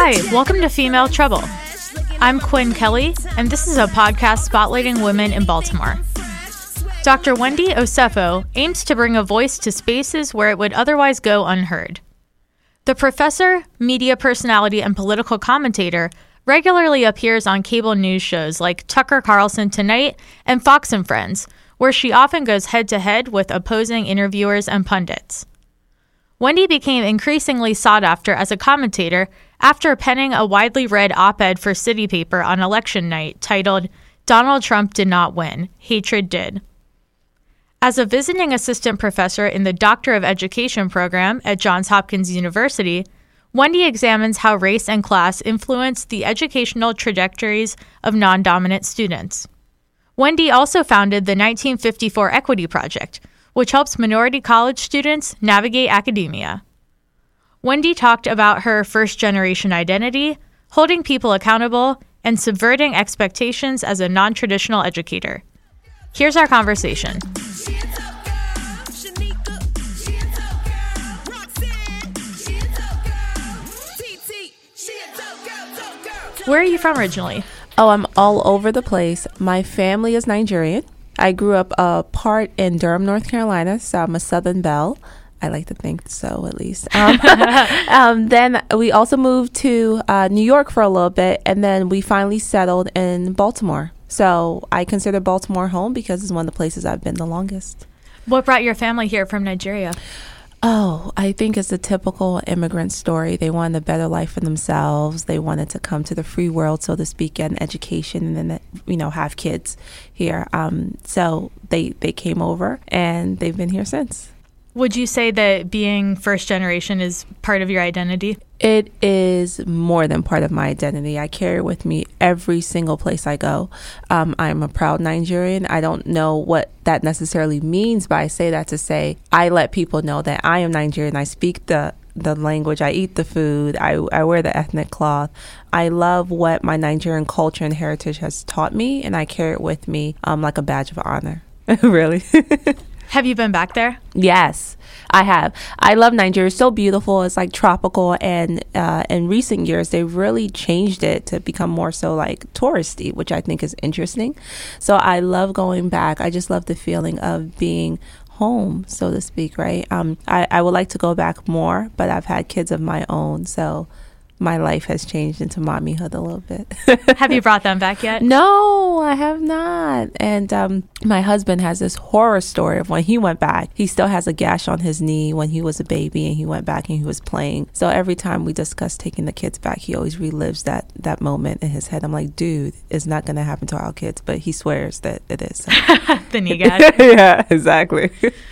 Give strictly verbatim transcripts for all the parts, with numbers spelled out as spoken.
Hi, welcome to Female Trouble. I'm Quinn Kelly, and this is a podcast spotlighting women in Baltimore. Doctor Wendy Osefo aims to bring a voice to spaces where it would otherwise go unheard. The professor, media personality, and political commentator regularly appears on cable news shows like Tucker Carlson Tonight and Fox and Friends, where she often goes head-to-head with opposing interviewers and pundits. Wendy became increasingly sought after as a commentator after penning a widely read op-ed for City Paper on election night titled, "Donald Trump Did Not Win, Hatred Did." As a visiting assistant professor in the Doctor of Education program at Johns Hopkins University, Wendy examines how race and class influence the educational trajectories of non-dominant students. Wendy also founded the nineteen fifty-four Equity Project, which helps minority college students navigate academia. Wendy talked about her first-generation identity, holding people accountable, and subverting expectations as a non-traditional educator. Here's our conversation. Where are you from originally? Oh, I'm all over the place. My family is Nigerian. I grew up uh, part in Durham, North Carolina, so I'm a Southern Belle. I like to think so, at least. Um, um, then we also moved to uh, New York for a little bit, and then we finally settled in Baltimore. So I consider Baltimore home because it's one of the places I've been the longest. What brought your family here from Nigeria? Oh, I think it's a typical immigrant story. They wanted a better life for themselves. They wanted to come to the free world, so to speak, get an education and then, you know, have kids here. Um, so they, they came over and they've been here since. Would you say that being first generation is part of your identity? It is more than part of my identity. I carry it with me every single place I go. Um, I'm a proud Nigerian. I don't know what that necessarily means, but I say that to say I let people know that I am Nigerian. I speak the the language. I eat the food. I, I wear the ethnic cloth. I love what my Nigerian culture and heritage has taught me, and I carry it with me um, like a badge of honor. Really. Have you been back there? Yes, I have. I love Nigeria. It's so beautiful. It's like tropical. And uh, in recent years, they've really changed it to become more so like touristy, which I think is interesting. So I love going back. I just love the feeling of being home, so to speak, right? Um, I, I would like to go back more, but I've had kids of my own. So my life has changed into mommyhood a little bit. Have you brought them back yet? No, I have not. And um, my husband has this horror story of when he went back. He still has a gash on his knee when he was a baby and he went back and he was playing. So every time we discuss taking the kids back, he always relives that that moment in his head. I'm like, dude, it's not going to happen to our kids, but he swears that it is. So. The knee gash. Yeah, exactly.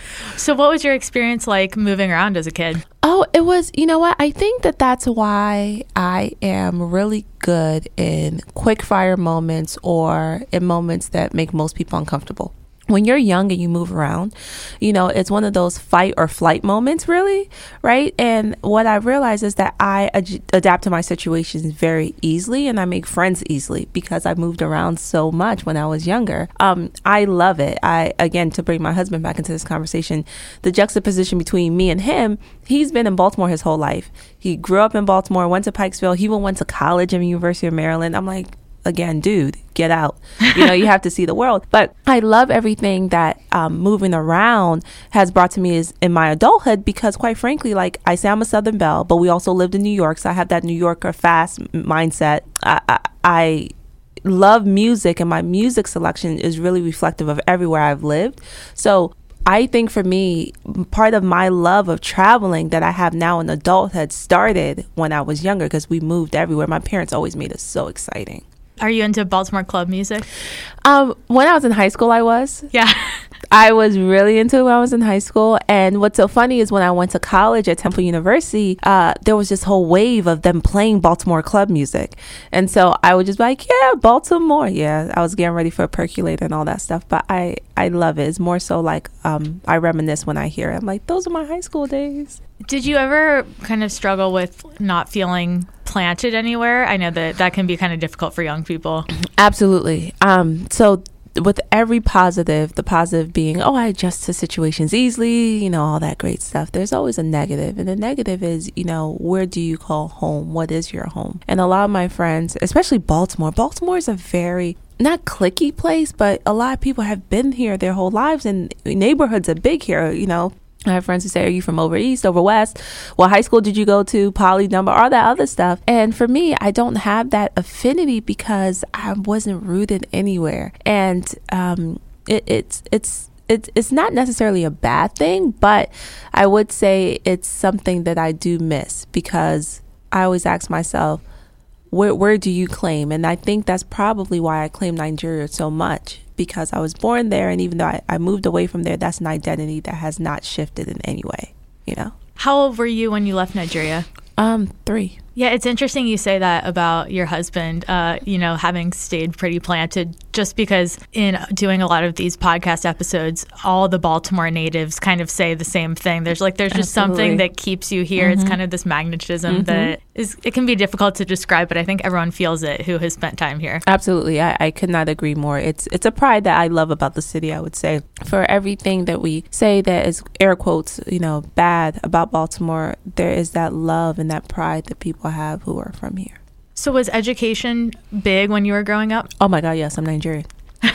So what was your experience like moving around as a kid? Oh, it was, you know what? I think that that's why I am really good in quick fire moments or in moments that make most people uncomfortable. When you're young and you move around, you know, it's one of those fight or flight moments, really, right? And what I realize is that I ad- adapt to my situations very easily and I make friends easily because I moved around so much when I was younger. Um, I love it. I, again, to bring my husband back into this conversation, the juxtaposition between me and him, he's been in Baltimore his whole life. He grew up in Baltimore, went to Pikesville. He even went to college in the University of Maryland. I'm like, again, dude, get out. You know, you have to see the world. But I love everything that um, moving around has brought to me is in my adulthood because, quite frankly, like I say, I'm a Southern Belle, but we also lived in New York. So I have that New Yorker fast mindset. I, I, I love music, and my music selection is really reflective of everywhere I've lived. So I think for me, part of my love of traveling that I have now in adulthood started when I was younger because we moved everywhere. My parents always made it so exciting. Are you into Baltimore club music? Um, when I was in high school, I was. Yeah. I was really into it when I was in high school. And what's so funny is when I went to college at Temple University, uh, there was this whole wave of them playing Baltimore club music. And so I would just be like, yeah, Baltimore. Yeah, I was getting ready for a percolator and all that stuff. But I, I love it. It's more so like um, I reminisce when I hear it. I'm like, those are my high school days. Did you ever kind of struggle with not feeling planted anywhere? I know that that can be kind of difficult for young people. Absolutely. Um, so with every positive, the positive being, oh, I adjust to situations easily, you know, all that great stuff, there's always a negative. And the negative is, you know, where do you call home? What is your home? And a lot of my friends, especially Baltimore, Baltimore is a very not cliquey place, but a lot of people have been here their whole lives, and neighborhoods are big here, you know. I have friends who say, are you from over east, over west? What high school did you go to? Poly number, all that other stuff. And for me, I don't have that affinity because I wasn't rooted anywhere. And um, it, it's it's it's it's not necessarily a bad thing, but I would say it's something that I do miss, because I always ask myself, where where do you claim? And I think that's probably why I claim Nigeria so much, because I was born there, and even though I, I moved away from there, that's an identity that has not shifted in any way, you know. How old were you when you left Nigeria? Um, three. Yeah, it's interesting you say that about your husband, uh, you know, having stayed pretty planted, just because in doing a lot of these podcast episodes, all the Baltimore natives kind of say the same thing. There's like, there's just Absolutely. something that keeps you here. Mm-hmm. It's kind of this magnetism mm-hmm. that is, it can be difficult to describe, but I think everyone feels it who has spent time here. Absolutely. I, I could not agree more. It's, it's a pride that I love about the city, I would say. For everything that we say that is air quotes, you know, bad about Baltimore, there is that love and that pride that people have who are from here. So was education big when you were growing up? Oh my God, yes, I'm Nigerian.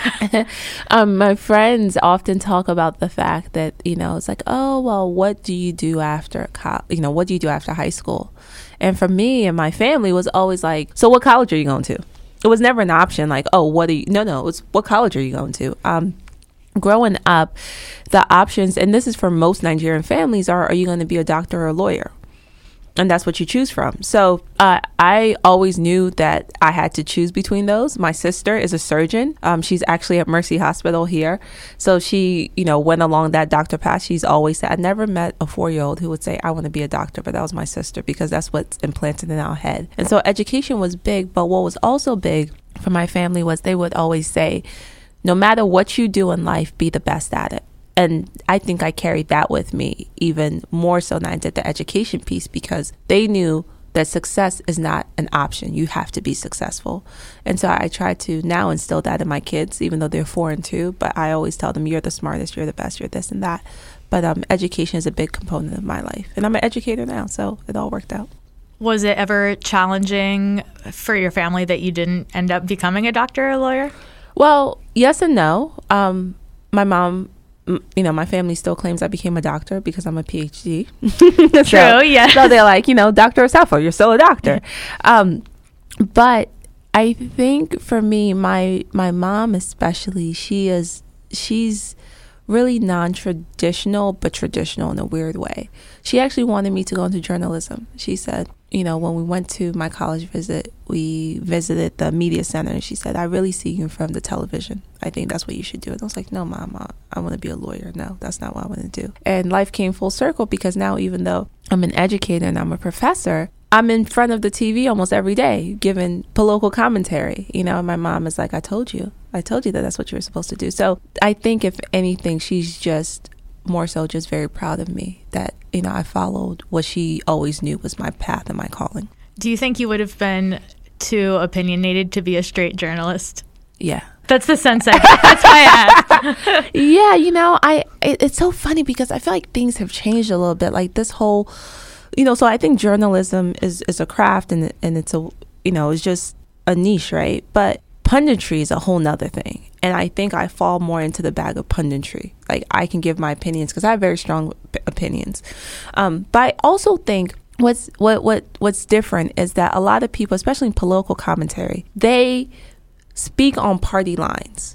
um, my friends often talk about the fact that, you know, it's like, oh, well, what do you do after, co- you know, what do you do after high school? And for me and my family was always like, so what college are you going to? It was never an option like, oh, what are you, no, no, it was what college are you going to? Um, growing up, the options, and this is for most Nigerian families, are, are you going to be a doctor or a lawyer? And that's what you choose from. So uh, I always knew that I had to choose between those. My sister is a surgeon. Um, she's actually at Mercy Hospital here. So she, you know, went along that doctor path. She's always said, I never met a four-year-old who would say, I want to be a doctor, but that was my sister, because that's what's implanted in our head. And so education was big. But what was also big for my family was they would always say, no matter what you do in life, be the best at it. And I think I carried that with me even more so than I did the education piece, because they knew that success is not an option. You have to be successful. And so I try to now instill that in my kids, even though they're four and two. But I always tell them, you're the smartest, you're the best, you're this and that. But um, education is a big component of my life. And I'm an educator now, so it all worked out. Was it ever challenging for your family that you didn't end up becoming a doctor or a lawyer? Well, yes and no. Um, my mom... You know, my family still claims I became a doctor because I'm a P H D. True, so, yeah. So they're like, you know, Doctor Osefo, you're still a doctor. um, but I think for me, my my mom especially, she is she's really non-traditional, but traditional in a weird way. She actually wanted me to go into journalism. She said, you know, when we went to my college visit, we visited the media center, and she said, I really see you from the television. I think that's what you should do. And I was like, no, Mom, I, I want to be a lawyer. No, that's not what I want to do. And life came full circle, because now, even though I'm an educator and I'm a professor, I'm in front of the T V almost every day giving political commentary. You know, and my mom is like, I told you. I told you that that's what you were supposed to do. So I think if anything, she's just more so just very proud of me that, you know, I followed what she always knew was my path and my calling. Do you think you would have been too opinionated to be a straight journalist? Yeah. That's the sense I get. That's why I asked. Yeah, you know, I it, it's so funny because I feel like things have changed a little bit. Like this whole, you know, so I think journalism is, is a craft, and and it's a, you know, it's just a niche, right? But punditry is a whole nother thing. And I think I fall more into the bag of punditry. Like I can give my opinions because I have very strong p- opinions. Um, but I also think what's what what what's different is that a lot of people, especially in political commentary, they speak on party lines.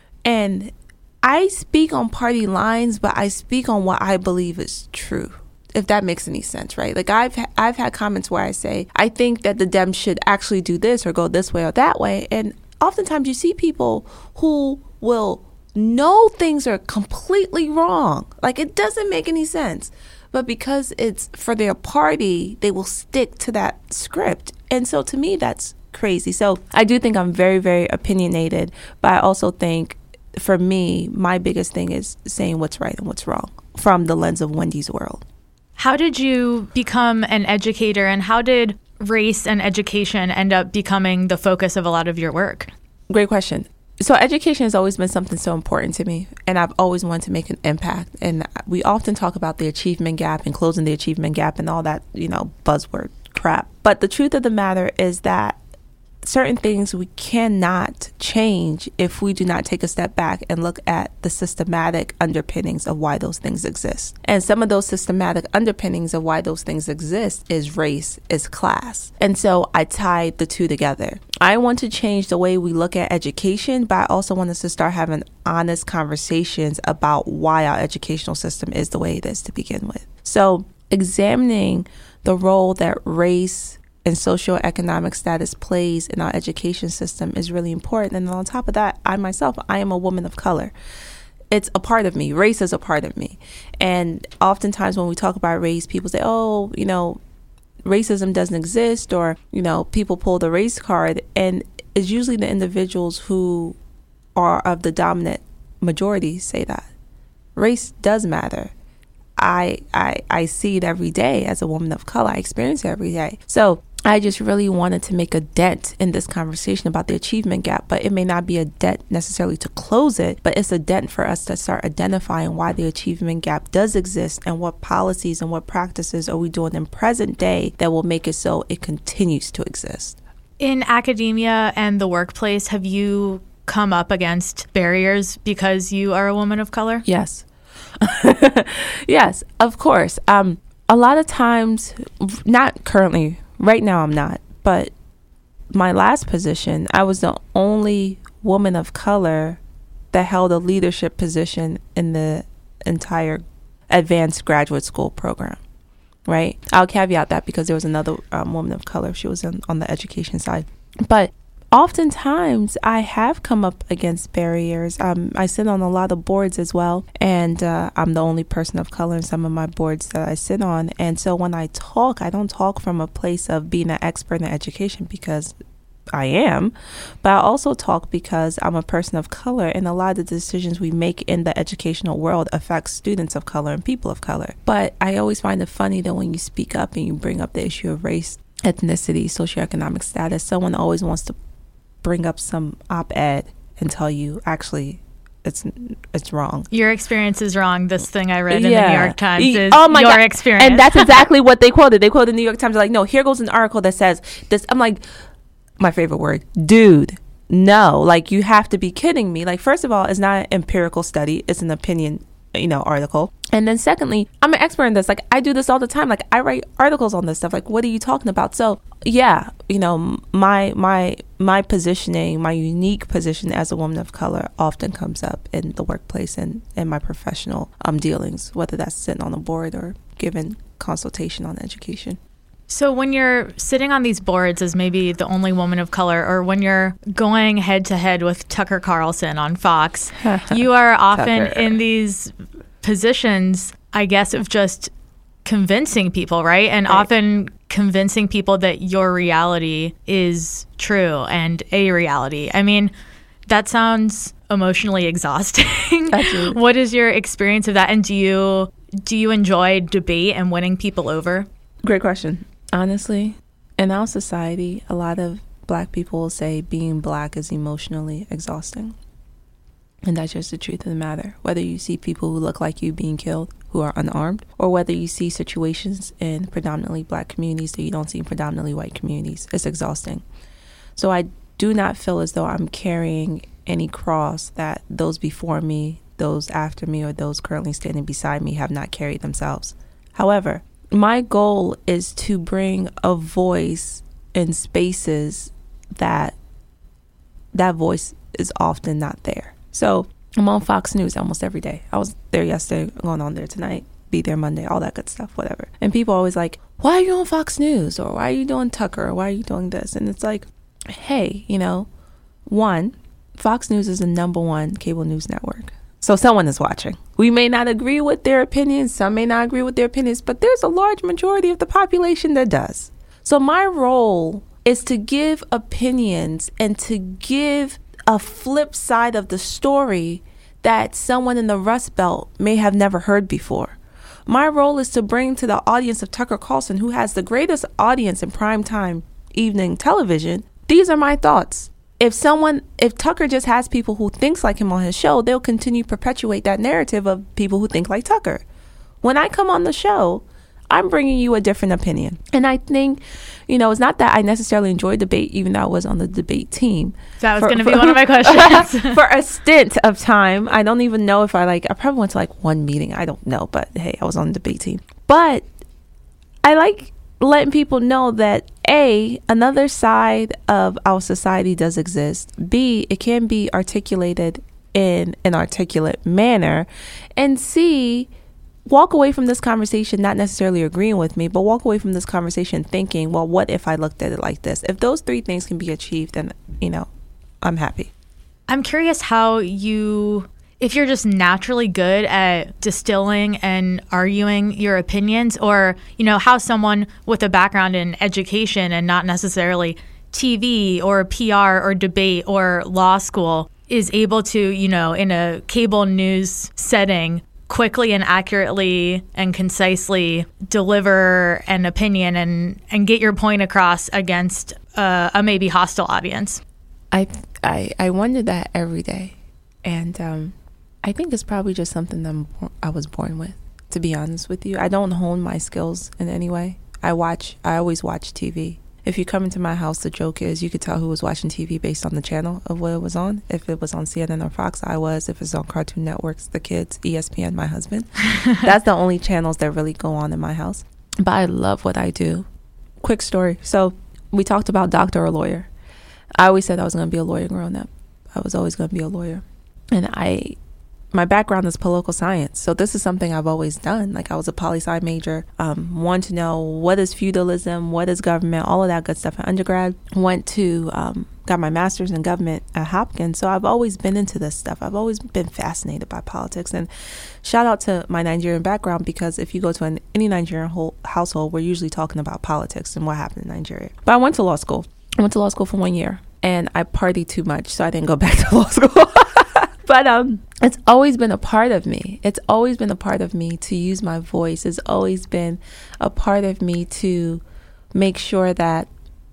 And I speak on party lines, but I speak on what I believe is true, if that makes any sense, right? Like I've ha- I've had comments where I say, I think that the Dems should actually do this or go this way or that way. And oftentimes you see people who will know things are completely wrong. Like it doesn't make any sense. But because it's for their party, they will stick to that script. And so to me, that's crazy. So I do think I'm very, very opinionated. But I also think for me, my biggest thing is saying what's right and what's wrong from the lens of Wendy's world. How did you become an educator, and how did race and education end up becoming the focus of a lot of your work? Great question. So education has always been something so important to me, and I've always wanted to make an impact. And we often talk about the achievement gap and closing the achievement gap and all that, you know, buzzword crap. But the truth of the matter is that certain things we cannot change if we do not take a step back and look at the systematic underpinnings of why those things exist. And some of those systematic underpinnings of why those things exist is race, is class. And so I tied the two together. I want to change the way we look at education, but I also want us to start having honest conversations about why our educational system is the way it is to begin with. So examining the role that race and socioeconomic status plays in our education system is really important. And on top of that, I myself, I am a woman of color. It's a part of me. Race is a part of me. And oftentimes when we talk about race, people say, oh, you know, racism doesn't exist, or, you know, people pull the race card. And it's usually the individuals who are of the dominant majority say that. Race does matter. I, I I see it every day as a woman of color. I experience it every day. So I just really wanted to make a dent in this conversation about the achievement gap, but it may not be a dent necessarily to close it, but it's a dent for us to start identifying why the achievement gap does exist and what policies and what practices are we doing in present day that will make it so it continues to exist. In academia and the workplace, have you come up against barriers because you are a woman of color? Yes. Yes, of course. Um, a lot of times, not currently, right now I'm not, but my last position, I was the only woman of color that held a leadership position in the entire advanced graduate school program, right? I'll caveat that because there was another um, woman of color. She was in, on the education side. But oftentimes, I have come up against barriers. Um, I sit on a lot of boards as well, and uh, I'm the only person of color in some of my boards that I sit on. And so when I talk, I don't talk from a place of being an expert in education because I am, but I also talk because I'm a person of color, and a lot of the decisions we make in the educational world affect students of color and people of color. But I always find it funny that when you speak up and you bring up the issue of race, ethnicity, socioeconomic status, someone always wants to bring up some op-ed and tell you actually it's it's wrong. Your experience is wrong. This thing I read in yeah. the New York Times is oh my your God. experience. And that's exactly what they quoted. They quoted the New York Times. They're like, no, here goes an article that says this. I'm like, my favorite word, dude, no. Like, you have to be kidding me. Like, first of all, it's not an empirical study. It's an opinion, you know, article. And then secondly, I'm an expert in this. Like, I do this all the time. Like, I write articles on this stuff. Like, what are you talking about? So yeah, you know, my my my positioning, my unique position as a woman of color often comes up in the workplace and in my professional um dealings, whether that's sitting on a board or giving consultation on education. So when you're sitting on these boards as maybe the only woman of color, or when you're going head to head with Tucker Carlson on Fox, you are often Tucker. in these positions, I guess, of just convincing people, right? And right. often convincing people that your reality is true and a reality. I mean, that sounds emotionally exhausting. Absolutely. What is your experience of that? And do you do you enjoy debate and winning people over? Great question. Honestly, in our society, a lot of Black people will say being Black is emotionally exhausting. And that's just the truth of the matter. Whether you see people who look like you being killed who are unarmed, or whether you see situations in predominantly Black communities that you don't see in predominantly white communities, it's exhausting. So I do not feel as though I'm carrying any cross that those before me, those after me, or those currently standing beside me have not carried themselves. However, my goal is to bring a voice in spaces that that voice is often not there. So I'm on Fox News almost every day. I was there yesterday, going on there tonight, be there Monday, all that good stuff, whatever. And people are always like, why are you on Fox News? Or why are you doing Tucker? Or why are you doing this? And it's like, hey, you know, one, Fox News is the number one cable news network. So someone is watching. We may not agree with their opinions. Some may not agree with their opinions, but there's a large majority of the population that does. So my role is to give opinions and to give a flip side of the story that someone in the Rust Belt may have never heard before. My role is to bring to the audience of Tucker Carlson, who has the greatest audience in primetime evening television, these are my thoughts. if someone, if Tucker just has people who thinks like him on his show, they'll continue to perpetuate that narrative of people who think like Tucker. When I come on the show, I'm bringing you a different opinion. And I think, you know, it's not that I necessarily enjoy debate, even though I was on the debate team. That was going to be one of my questions. For a stint of time. I don't even know if I like, I probably went to like one meeting. I don't know. But hey, I was on the debate team. But I like letting people know that A, another side of our society does exist. B, it can be articulated in an articulate manner. And C, walk away from this conversation not necessarily agreeing with me, but walk away from this conversation thinking, well, what if I looked at it like this? If those three things can be achieved, then, you know, I'm happy. I'm curious how you, if you're just naturally good at distilling and arguing your opinions, or, you know, how someone with a background in education and not necessarily T V or P R or debate or law school is able to, you know, in a cable news setting, quickly and accurately and concisely deliver an opinion and, and get your point across against uh, a maybe hostile audience. I, I I wonder that every day. And um, I think it's probably just something that I'm, I was born with, to be honest with you. I don't hone my skills in any way. I watch, I always watch T V. If you come into my house, the joke is you could tell who was watching T V based on the channel of what it was on. If it was on C N N or Fox, I was. If it's on Cartoon Networks, the kids, E S P N, my husband. That's the only channels that really go on in my house. But I love what I do. Quick story. So we talked about doctor or lawyer. I always said I was going to be a lawyer growing up. I was always going to be a lawyer. And I... my background is political science, so this is something I've always done. Like, I was a poli-sci major, um, wanted to know what is feudalism, what is government, all of that good stuff in undergrad. Went to, um, got my master's in government at Hopkins, so I've always been into this stuff. I've always been fascinated by politics, and shout out to my Nigerian background, because if you go to an, any Nigerian whole household, we're usually talking about politics and what happened in Nigeria. But I went to law school. I went to law school for one year, and I partied too much, so I didn't go back to law school. But um, it's always been a part of me. It's always been a part of me to use my voice. It's always been a part of me to make sure that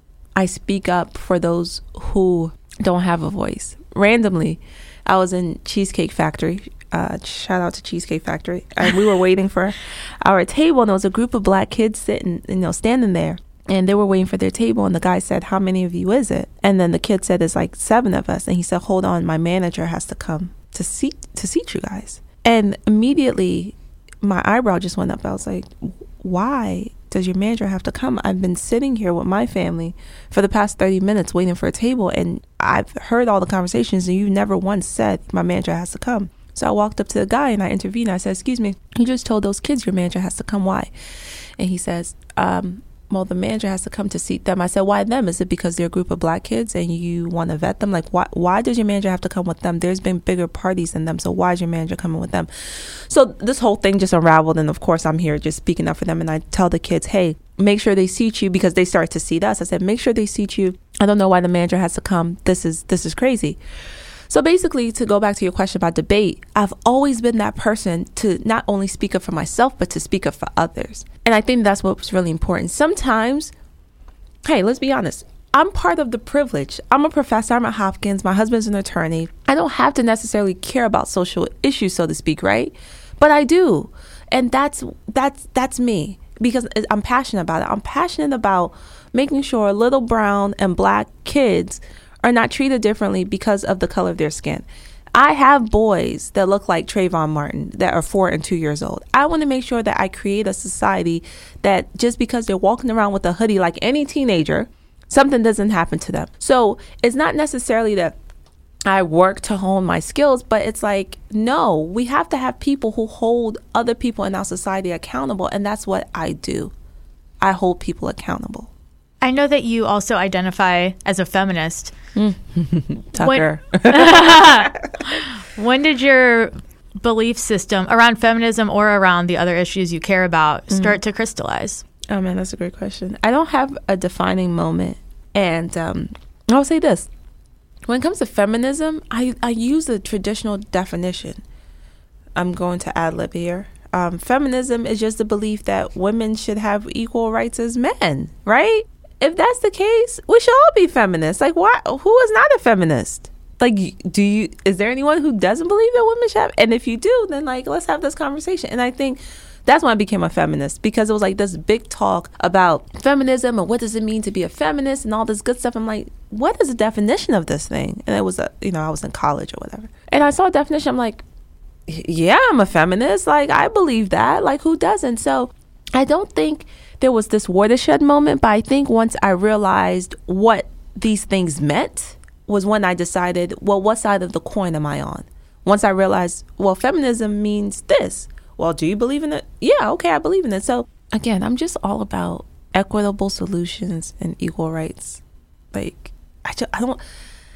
I speak up for those who don't have a voice. Randomly, I was in Cheesecake Factory. Uh, shout out to Cheesecake Factory. And we were waiting for our table, and there was a group of black kids sitting, you know, standing there. And they were waiting for their table, and the guy said, how many of you is it? And then the kid said, it's like seven of us. And he said, hold on, my manager has to come to seat to seat you guys. And immediately my eyebrow just went up. I was like, why does your manager have to come? I've been sitting here with my family for the past thirty minutes waiting for a table, and I've heard all the conversations, and you never once said my manager has to come. So I walked up to the guy and I intervened. I said, excuse me, you just told those kids your manager has to come. Why? And he says, um, well, the manager has to come to seat them. I said, why them? Is it because they're a group of black kids and you want to vet them? Like, why why does your manager have to come with them? There's been bigger parties than them, so why is your manager coming with them? So this whole thing just unraveled, and of course I'm here just speaking up for them, and I tell the kids, hey, make sure they seat you, because they start to seat us. I said, make sure they seat you. I don't know why the manager has to come. This is this is crazy. So basically, to go back to your question about debate, I've always been that person to not only speak up for myself, but to speak up for others. And I think that's what's really important. Sometimes, hey, let's be honest. I'm part of the privilege. I'm a professor. I'm at Hopkins. My husband's an attorney. I don't have to necessarily care about social issues, so to speak, right? But I do. And that's that's that's me, because I'm passionate about it. I'm passionate about making sure little brown and black kids are not treated differently because of the color of their skin. I have boys that look like Trayvon Martin that are four and two years old. I want to make sure that I create a society that just because they're walking around with a hoodie like any teenager, something doesn't happen to them. So it's not necessarily that I work to hone my skills, but it's like, no, we have to have people who hold other people in our society accountable. And that's what I do. I hold people accountable. I know that you also identify as a feminist. Mm. Tucker. When, when did your belief system around feminism or around the other issues you care about start mm. to crystallize? Oh, man, that's a great question. I don't have a defining moment. And um, I'll say this. When it comes to feminism, I, I use the traditional definition. I'm going to ad-lib here. Um, feminism is just the belief that women should have equal rights as men, right? if that's the case, we should all be feminists. Like, why? Who is not a feminist? Like, do you, is there anyone who doesn't believe that women should have? And if you do, then like, let's have this conversation. And I think that's when I became a feminist, because it was like this big talk about feminism and what does it mean to be a feminist and all this good stuff. I'm like, what is the definition of this thing? And it was, a, you know, I was in college or whatever. And I saw a definition. I'm like, yeah, I'm a feminist. Like, I believe that. Like, who doesn't? So I don't think there was this watershed moment, but I think once I realized what these things meant was when I decided, well, what side of the coin am I on? Once I realized, well, feminism means this. Well, do you believe in it? Yeah, okay, I believe in it. So again, I'm just all about equitable solutions and equal rights. Like, I just, I don't,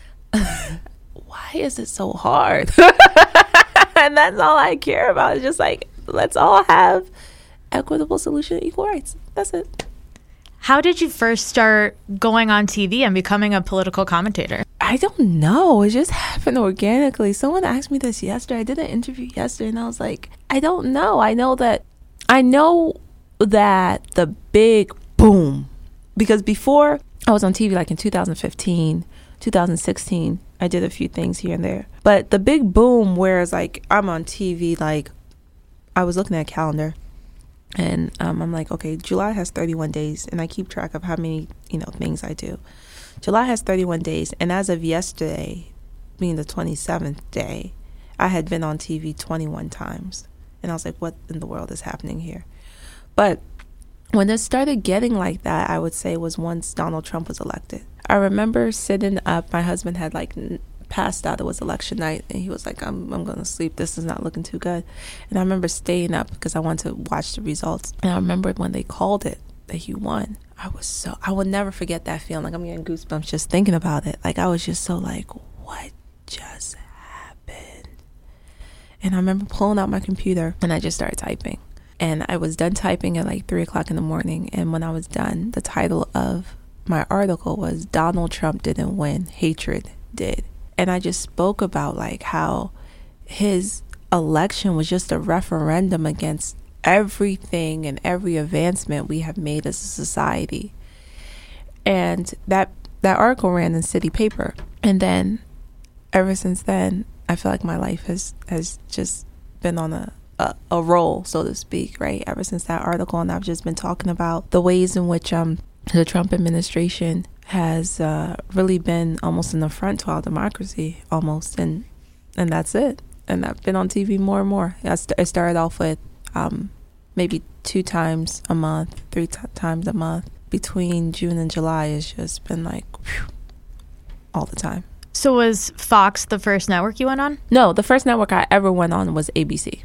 why is it so hard? And that's all I care about. It's just like, let's all have equitable solution, equal rights. That's it. How did you first start going on T V and becoming a political commentator? I don't know. It just happened organically. Someone asked me this yesterday. I did an interview yesterday and I was like, I don't know. I know that, I know that the big boom, because before I was on T V like in two thousand fifteen, two thousand sixteen, I did a few things here and there. But the big boom, whereas like I'm on T V, like I was looking at a calendar and um, I'm like, okay, July has thirty-one days, and I keep track of how many, you know, things I do. July has thirty-one days, and as of yesterday, being the twenty-seventh day, I had been on T V twenty-one times. And I was like, what in the world is happening here? But when it started getting like that, I would say was once Donald Trump was elected. I remember sitting up, my husband had like passed out. It was election night, and he was like, I'm I'm going to sleep. This is not looking too good. And I remember staying up because I wanted to watch the results. And I remember when they called it that he won, I was so, I will never forget that feeling. Like, I'm getting goosebumps just thinking about it. Like, I was just so like, what just happened? And I remember pulling out my computer and I just started typing. And I was done typing at like three o'clock in the morning. And when I was done, the title of my article was Donald Trump Didn't Win, Hatred Did. And I just spoke about like how his election was just a referendum against everything and every advancement we have made as a society. And that that article ran in City Paper. And then ever since then, I feel like my life has, has just been on a, a, a roll, so to speak, right? Ever since that article. And I've just been talking about the ways in which um the Trump administration has uh, really been almost an affront to our democracy, almost. And and that's it. And I've been on T V more and more. I, st- I started off with um, maybe two times a month, three t- times a month. Between June and July, it's just been like whew, all the time. So was Fox the first network you went on? No, the first network I ever went on was A B C.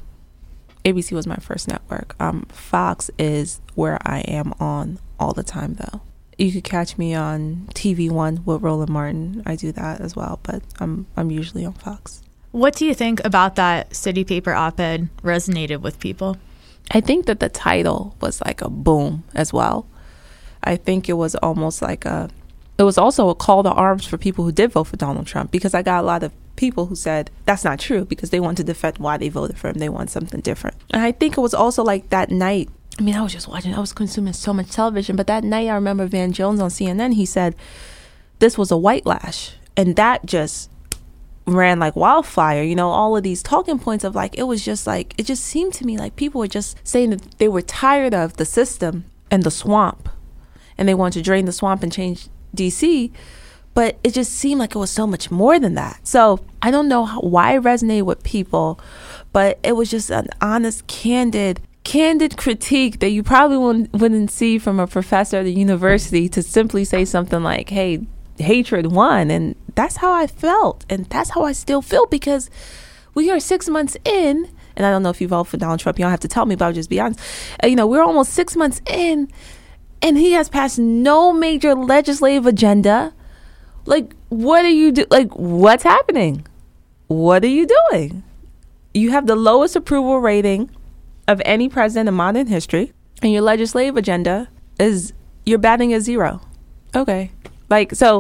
A B C was my first network. Um, Fox is where I am on all the time, though. You could catch me on T V One with Roland Martin. I do that as well, but I'm I'm usually on Fox. What do you think about that City Paper op-ed resonated with people? I think that the title was like a boom as well. I think it was almost like a, it was also a call to arms for people who did vote for Donald Trump, because I got a lot of people who said that's not true because they want to defend why they voted for him. They want something different. And I think it was also like that night, I mean, I was just watching, I was consuming so much television, but that night I remember Van Jones on C N N, he said this was a white lash. And that just ran like wildfire, you know, all of these talking points of like, it was just like, it just seemed to me like people were just saying that they were tired of the system and the swamp, and they wanted to drain the swamp and change D C, but it just seemed like it was so much more than that. So I don't know how, why it resonated with people, but it was just an honest, candid, candid critique that you probably wouldn't, wouldn't see from a professor at the university, to simply say something like, hey, hatred won. And that's how I felt. And that's how I still feel, because we are six months in, and I don't know if you vote for Donald Trump, you don't have to tell me, but I'll just be honest. Uh, you know, we're almost six months in, and he has passed no major legislative agenda. Like, what are you do? Like, what's happening? What are you doing? You have the lowest approval rating of any president in modern history, and your legislative agenda is, you're batting a zero. Okay. Like, so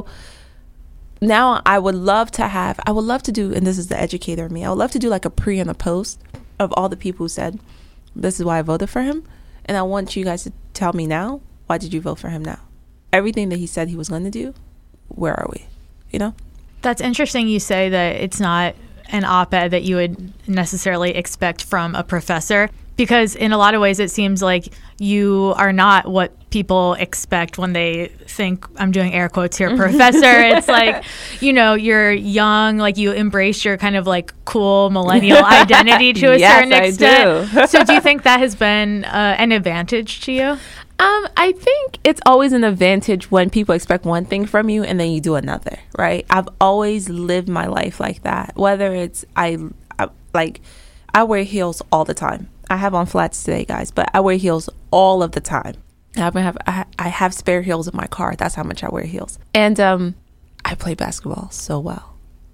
now I would love to have, I would love to do, and this is the educator in me, I would love to do like a pre and a post of all the people who said, this is why I voted for him. And I want you guys to tell me now, why did you vote for him now? everything that he said he was going to do, where are we? You know? That's interesting you say that it's not an op-ed that you would necessarily expect from a professor, because in a lot of ways it seems like you are not what people expect when they think, I'm doing air quotes here, professor. It's like, you know, you're young, like you embrace your kind of like cool millennial identity to a yes, certain extent. I do. So do you think that has been uh, an advantage to you? Um, I think it's always an advantage when people expect one thing from you and then you do another, right? I've always lived my life like that. Whether it's, I, I like, I wear heels all the time. I have on flats today, guys, but I wear heels all of the time. I have, I I have spare heels in my car. That's how much I wear heels. And um, I play basketball so well.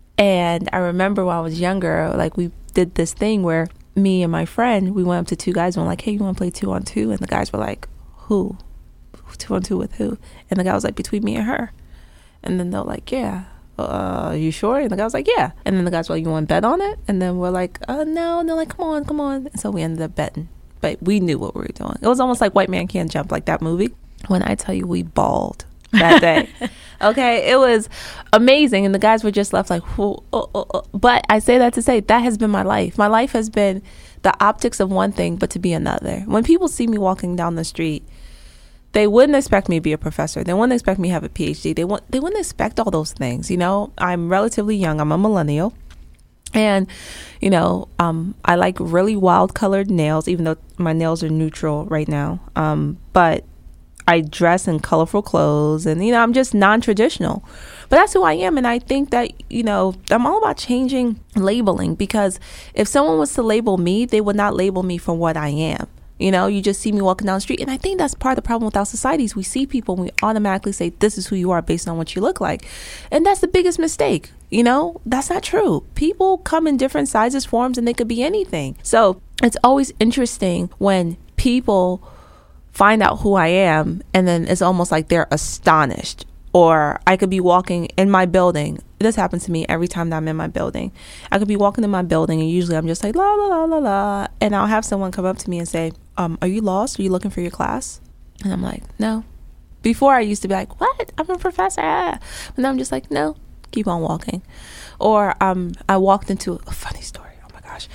And I remember when I was younger, like we did this thing where me and my friend, we went up to two guys and were like, hey, you want to play two on two? And the guys were like, who? Two on two with who? And the guy was like, between me and her. And then they're like, yeah. Uh, you sure? And the guy was like, yeah. And then the guys were like, you want to bet on it? And then we're like, uh, no. And they're like, come on, come on. And so we ended up betting. But we knew what we were doing. It was almost like White Man Can't Jump, like that movie. When I tell you we bawled that day. Okay, it was amazing. And the guys were just left like, oh, oh, oh. But I say that to say that has been my life. My life has been the optics of one thing, but to be another. When people see me walking down the street, they wouldn't expect me to be a professor. They wouldn't expect me to have a P H D. They want, they wouldn't expect all those things. You know, I'm relatively young. I'm a millennial. And, you know, um, I like really wild colored nails, even though my nails are neutral right now. Um, but I dress in colorful clothes and, you know, I'm just non-traditional. But that's who I am. And I think that, you know, I'm all about changing labeling, because if someone was to label me, they would not label me for what I am. You know, you just see me walking down the street. And I think that's part of the problem with our societies. We see people and we automatically say, this is who you are based on what you look like. And that's the biggest mistake. You know, that's not true. People come in different sizes, forms, and they could be anything. So it's always interesting when people find out who I am and then it's almost like they're astonished. Or I could be walking in my building. This happens to me every time that I'm in my building. I could be walking in my building and usually I'm just like, la, la, la, la, la. And I'll have someone come up to me and say, um, are you lost? Are you looking for your class? And I'm like, no. Before I used to be like, what? I'm a professor. But now I'm just like, no, keep on walking. Or um, I walked into a funny story. Oh my gosh.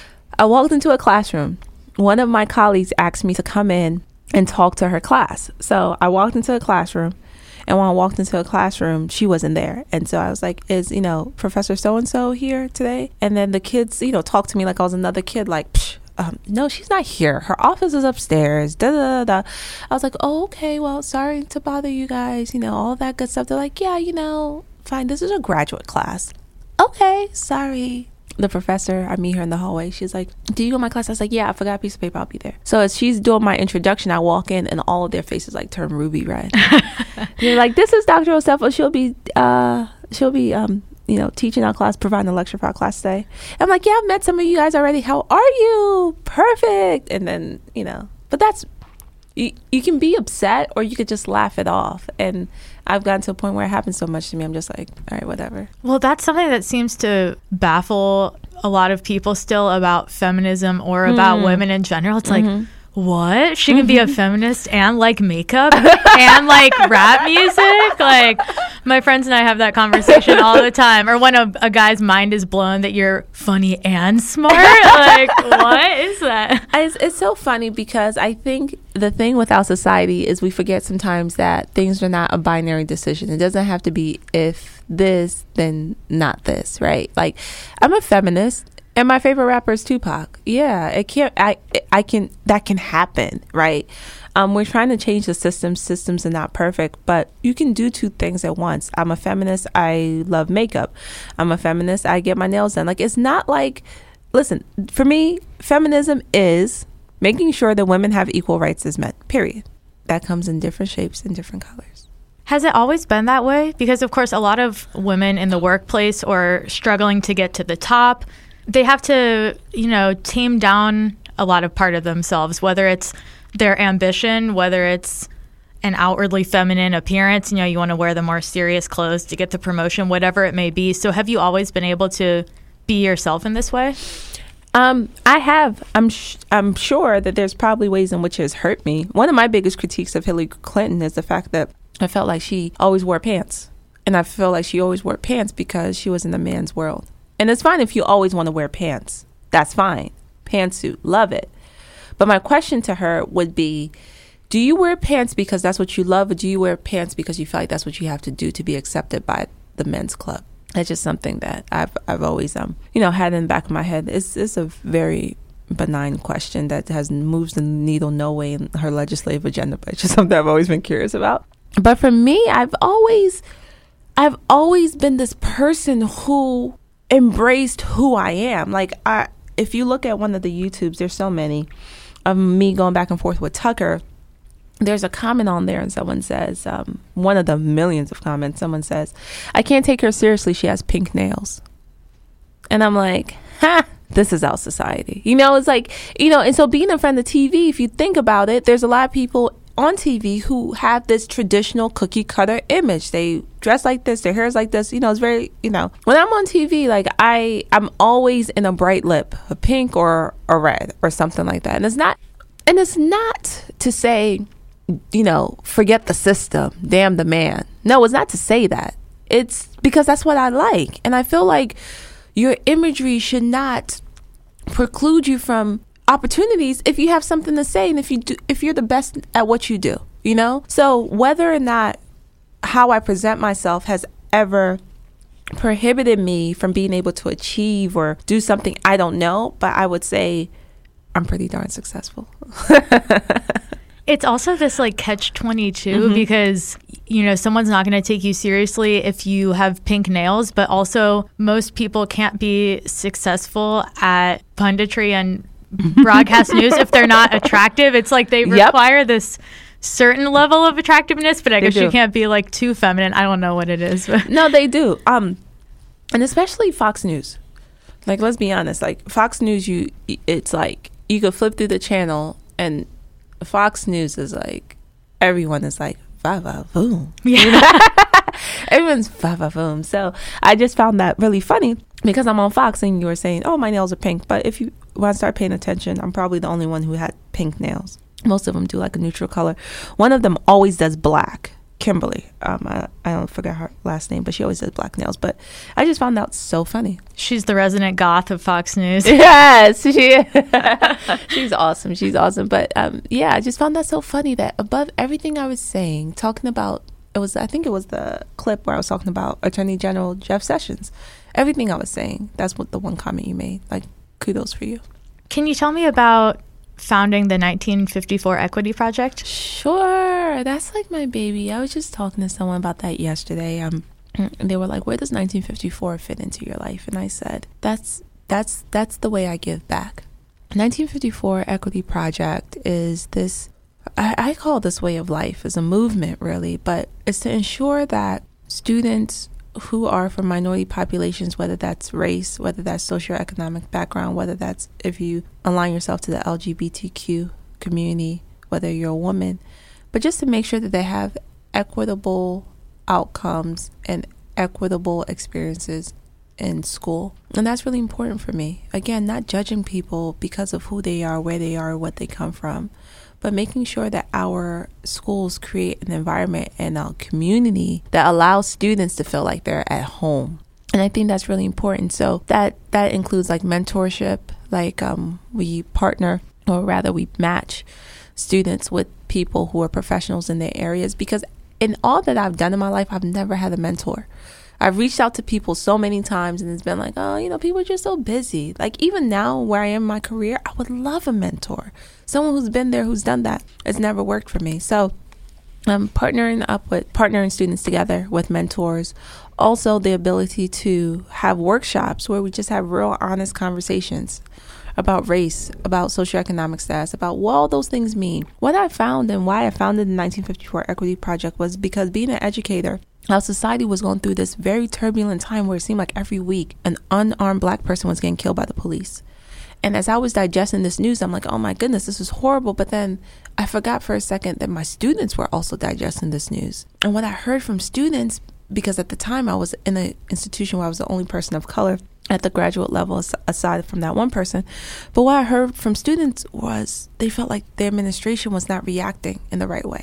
I walked into a classroom. One of my colleagues asked me to come in and talk to her class. So I walked into a classroom. And when I walked into a classroom, she wasn't there. And so I was like, is, you know, Professor so-and-so here today? And then the kids, you know, talked to me like I was another kid, like, Psh, um, no, she's not here. Her office is upstairs. Da, da, da, da. I was like, oh, okay, well, sorry to bother you guys, you know, all that good stuff. They're like, yeah, you know, fine. This is a graduate class. Okay, sorry. The professor, I meet her in the hallway. She's like, do you go to my class? I was like, yeah, I forgot a piece of paper. I'll be there. So as she's doing my introduction, I walk in and all of their faces like turn ruby red. They're like, this is Doctor Osefo. She'll be, uh, she'll be, um, you know, teaching our class, providing a lecture for our class today. I'm like, yeah, I've met some of you guys already. How are you? Perfect. And then, you know, but that's, you, you can be upset or you could just laugh it off. And I've gotten to a point where it happens so much to me. I'm just like, all right, whatever. Well, that's something that seems to baffle a lot of people still about feminism or about mm. women in general. It's mm-hmm. like, what? She can mm-hmm. be a feminist and like makeup and like rap music? Like, my friends and I have that conversation all the time. Or when a, a guy's mind is blown that you're funny and smart. Like, what is that? It's, it's so funny because I think the thing with our society is we forget sometimes that things are not a binary decision. It doesn't have to be if this, then not this, right? Like, I'm a feminist. And my favorite rapper is Tupac. Yeah, it can't. I. I can. That can happen, right? Um, we're trying to change the system. Systems are not perfect, but you can do two things at once. I'm a feminist. I love makeup. I'm a feminist. I get my nails done. Like, it's not like. Listen, for me, feminism is making sure that women have equal rights as men. Period. That comes in different shapes and different colors. Has it always been that way? Because of course, a lot of women in the workplace or struggling to get to the top, they have to, you know, tame down a lot of part of themselves, whether it's their ambition, whether it's an outwardly feminine appearance, you know, you want to wear the more serious clothes to get the promotion, whatever it may be. So have you always been able to be yourself in this way? Um, I have. I'm sh- I'm sure that there's probably ways in which it has hurt me. One of my biggest critiques of Hillary Clinton is the fact that I felt like she always wore pants. And I feel like she always wore pants because she was in a man's world. And it's fine if you always want to wear pants. That's fine. Pantsuit. Love it. But my question to her would be, do you wear pants because that's what you love, or do you wear pants because you feel like that's what you have to do to be accepted by the men's club? That's just something that I've I've always um you know had in the back of my head. It's it's a very benign question that has moves the needle no way in her legislative agenda, but it's just something I've always been curious about. But for me, I've always I've always been this person who embraced who I am. Like, I if you look at one of the YouTubes, there's so many of me going back and forth with Tucker. There's a comment on there and someone says, um, one of the millions of comments, someone says, I can't take her seriously. She has pink nails. And I'm like, ha, this is our society. You know, it's like, you know, and so being in front of the T V, if you think about it, there's a lot of people on T V who have this traditional cookie cutter image. They dress like this, their hair is like this. You know, it's very, you know, when I'm on T V, like I, I'm always in a bright lip, a pink or a red or something like that. And it's not, and it's not to say, you know, forget the system, damn the man. No, it's not to say that. It's because that's what I like. And I feel like your imagery should not preclude you from opportunities if you have something to say and if you do, if you're the best at what you do, you know? So whether or not how I present myself has ever prohibited me from being able to achieve or do something, I don't know, but I would say I'm pretty darn successful. It's also this like catch twenty-two mm-hmm. because, you know, someone's not going to take you seriously if you have pink nails, but also most people can't be successful at punditry and broadcast news if they're not attractive. It's like they require yep. this certain level of attractiveness, but I they guess do. You can't be like too feminine. I don't know what it is. But. No, they do. Um, and especially Fox News. Like, let's be honest. Like Fox News, you it's like you could flip through the channel and Fox News is like, everyone is like, va va boom. Yeah. You know? Everyone's va va boom. So I just found that really funny because I'm on Fox and you were saying, oh, my nails are pink. But if you want to start paying attention, I'm probably the only one who had pink nails. Most of them do like a neutral color. One of them always does black. Kimberly. Um, I, I don't forget her last name, but she always does black nails. But I just found that so funny. She's the resident goth of Fox News. Yes, she she's awesome. She's awesome. But um, yeah, I just found that so funny that above everything I was saying, talking about, it was, I think it was the clip where I was talking about Attorney General Jeff Sessions. Everything I was saying, that's what the one comment you made. Like, kudos for you. Can you tell me about founding the nineteen fifty-four Equity Project? Sure. That's like my baby. I was just talking to someone about that yesterday. Um, and they were like, where does nineteen fifty-four fit into your life? And I said, that's that's that's the way I give back. nineteen fifty-four Equity Project is this, I, I call this way of life, is a movement really, but it's to ensure that students who are from minority populations, whether that's race, whether that's socioeconomic background, whether that's if you align yourself to the L G B T Q community, whether you're a woman, but just to make sure that they have equitable outcomes and equitable experiences in school. And that's really important for me. Again, not judging people because of who they are, where they are, what they come from, but making sure that our schools create an environment and a community that allows students to feel like they're at home. And I think that's really important. So that that includes like mentorship, like um, we partner, or rather we match students with people who are professionals in their areas, because in all that I've done in my life, I've never had a mentor. I've reached out to people so many times and it's been like, oh, you know, people are just so busy. Like even now where I am in my career, I would love a mentor. Someone who's been there, who's done that. It's never worked for me. So I'm partnering up with, partnering students together with mentors. Also the ability to have workshops where we just have real honest conversations about race, about socioeconomic status, about what all those things mean. What I found and why I founded the nineteen fifty-four Equity Project was because being an educator, our society was going through this very turbulent time where it seemed like every week an unarmed black person was getting killed by the police. And as I was digesting this news, I'm like, oh my goodness, this is horrible. But then I forgot for a second that my students were also digesting this news. And what I heard from students, because at the time I was in an institution where I was the only person of color at the graduate level, aside from that one person. But what I heard from students was they felt like the administration was not reacting in the right way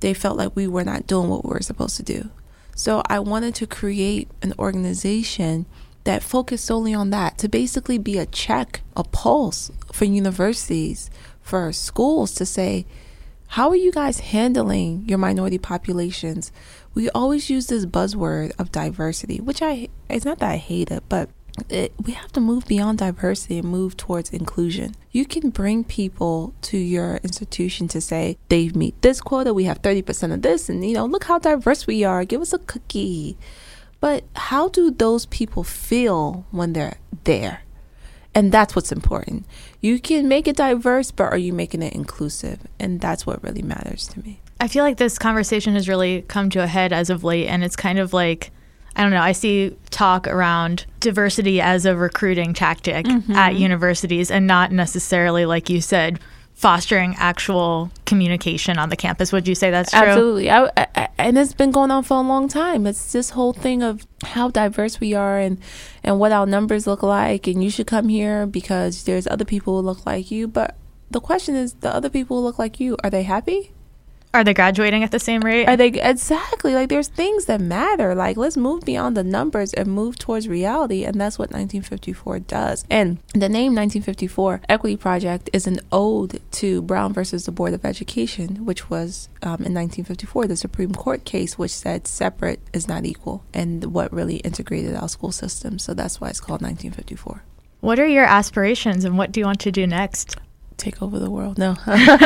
they felt like we were not doing what we were supposed to do. So I wanted to create an organization that focused solely on that, to basically be a check, a pulse for universities, for schools to say, how are you guys handling your minority populations? We always use this buzzword of diversity, which I, it's not that I hate it, but it, we have to move beyond diversity and move towards inclusion. You can bring people to your institution to say, they meet this quota, we have thirty percent of this, and you know, look how diverse we are, give us a cookie. But how do those people feel when they're there? And that's what's important. You can make it diverse, but are you making it inclusive? And that's what really matters to me. I feel like this conversation has really come to a head as of late, and it's kind of like, I don't know, I see talk around diversity as a recruiting tactic mm-hmm. at universities, and not necessarily, like you said, fostering actual communication on the campus. Would you say that's true? Absolutely. I, I, and it's been going on for a long time. It's this whole thing of how diverse we are and, and what our numbers look like. And you should come here because there's other people who look like you. But the question is, the other people who look like you, are they happy? Are they graduating at the same rate? Are they exactly like there's things that matter. Like, let's move beyond the numbers and move towards reality. And that's what nineteen fifty-four does. And the name nineteen fifty-four Equity Project is an ode to Brown versus the Board of Education, which was um, in nineteen fifty-four, the Supreme Court case, which said separate is not equal, and what really integrated our school system. So that's why it's called nineteen fifty-four. What are your aspirations and what do you want to do next? Take over the world. No.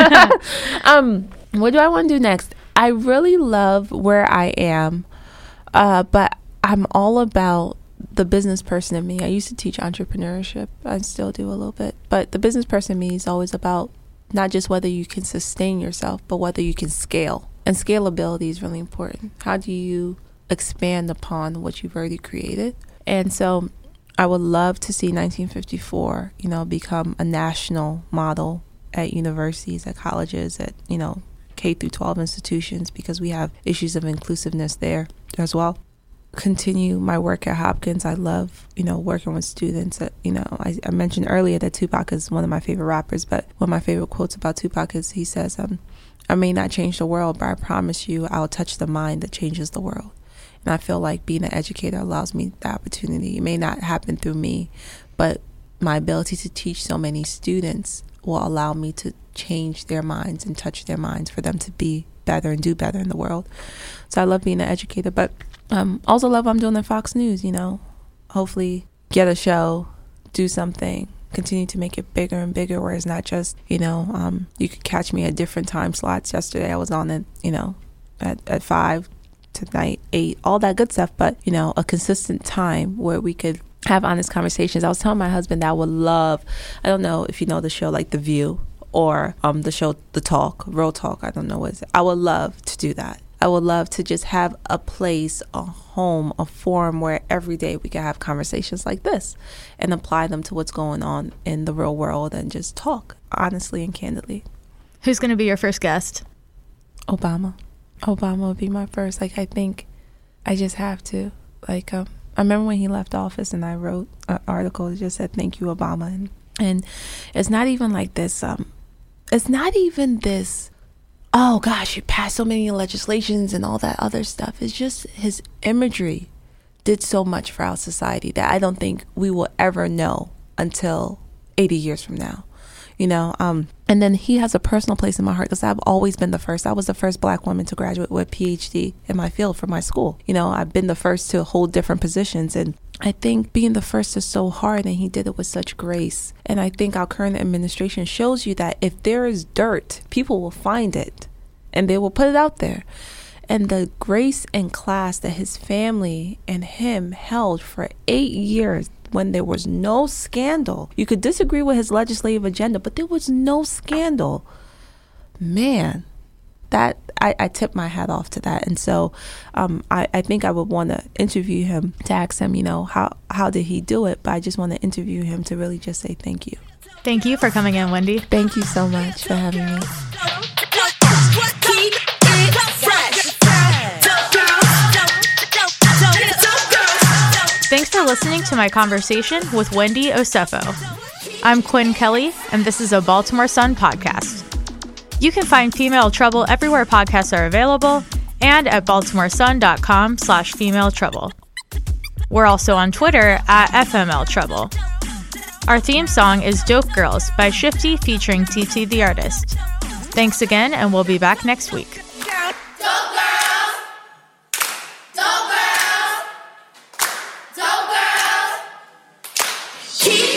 um, what do I want to do next? I really love where I am, uh, but I'm all about the business person in me. I used to teach entrepreneurship. I still do a little bit. But the business person in me is always about not just whether you can sustain yourself, but whether you can scale. And scalability is really important. How do you expand upon what you've already created? And so I would love to see nineteen fifty-four, you know, become a national model at universities, at colleges, at, you know, K through twelve institutions, because we have issues of inclusiveness there as well. Continue my work at Hopkins. I love, you know, working with students. That, you know, I, I mentioned earlier that Tupac is one of my favorite rappers, but one of my favorite quotes about Tupac is he says, um, I may not change the world, but I promise you I'll touch the mind that changes the world. And I feel like being an educator allows me the opportunity. It may not happen through me, but my ability to teach so many students will allow me to change their minds and touch their minds for them to be better and do better in the world. So I love being an educator, but um, also love what I'm doing at Fox News, you know, hopefully get a show, do something, continue to make it bigger and bigger, where it's not just, you know, um, you could catch me at different time slots. Yesterday I was on it, you know, at, at five, tonight, eight, all that good stuff, but, you know, a consistent time where we could have honest conversations. I was telling my husband that I would love, I don't know if you know the show like The View or um the show The Talk, Real Talk, I don't know what it is. I would love to do that. I would love to just have a place, a home, a forum where every day we can have conversations like this and apply them to what's going on in the real world and just talk honestly and candidly. Who's going to be your first guest? Obama. Obama would be my first. Like, I think I just have to. Like, um, I remember when he left office and I wrote an article that just said, thank you, Obama. And, and it's not even like this. Um, it's not even this, oh, gosh, you passed so many legislations and all that other stuff. It's just his imagery did so much for our society that I don't think we will ever know until eighty years from now. You know, um, and then he has a personal place in my heart because I've always been the first. I was the first black woman to graduate with a P H D in my field for my school. You know, I've been the first to hold different positions. And I think being the first is so hard, and he did it with such grace. And I think our current administration shows you that if there is dirt, people will find it and they will put it out there. And the grace and class that his family and him held for eight years when there was no scandal. You could disagree with his legislative agenda, but there was no scandal. Man, that I, I tip my hat off to that. And so um, I, I think I would want to interview him to ask him, you know, how, how did he do it? But I just want to interview him to really just say thank you. Thank you for coming in, Wendy. Thank you so much for having me. Thanks for listening to my conversation with Wendy Osefo. I'm Quinn Kelly, and this is a Baltimore Sun podcast. You can find Female Trouble everywhere podcasts are available and at baltimoresun.com slash female trouble. We're also on Twitter at F M L Trouble. Our theme song is Dope Girls by Shifty featuring T T the Artist. Thanks again, and we'll be back next week. Dope girls, dope girls, dope girls. Keep